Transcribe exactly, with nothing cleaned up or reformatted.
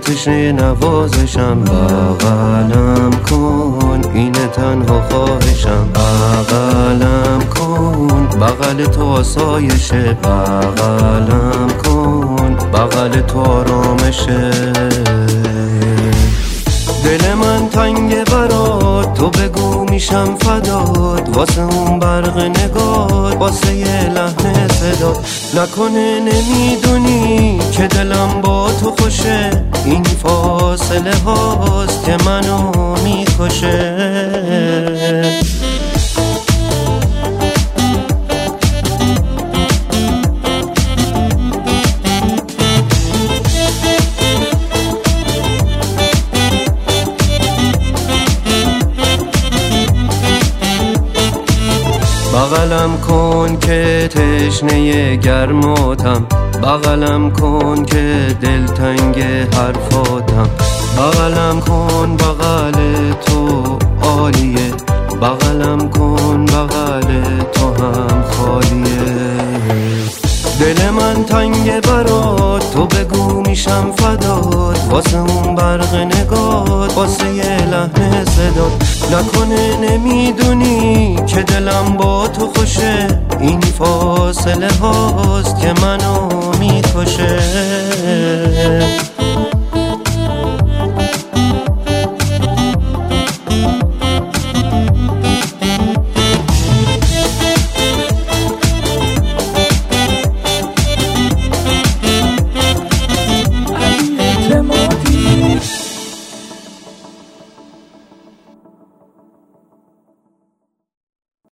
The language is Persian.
تشنه نوازشم. بغلم کن اینه تنها خواهشم، بغلم کن بغل تو آسایشه، بغلم کن بغل تو آرامشه. دل من تنگه برات، تو بگو میشم فدات، واسه اون برق نگات، واسه یه لحن صدات. نکنه نمیدونی که دلم با تو خوشه، این فاصله هاست که منو میکشه. بغلم کن که تشنه گرماتم، بغلم کن که دلتنگ حرفاتم، بغلم کن بغل تو عالیه، بغلم کن بغل تو هم خالیه. دل من تنگه برات، تو بگو میشم فدات، واسه اون برق نگات، واسه یه لحن صدات. نکنه نمیدونی که دلم با تو خوشه، این فاصله هاست که منو میکشه.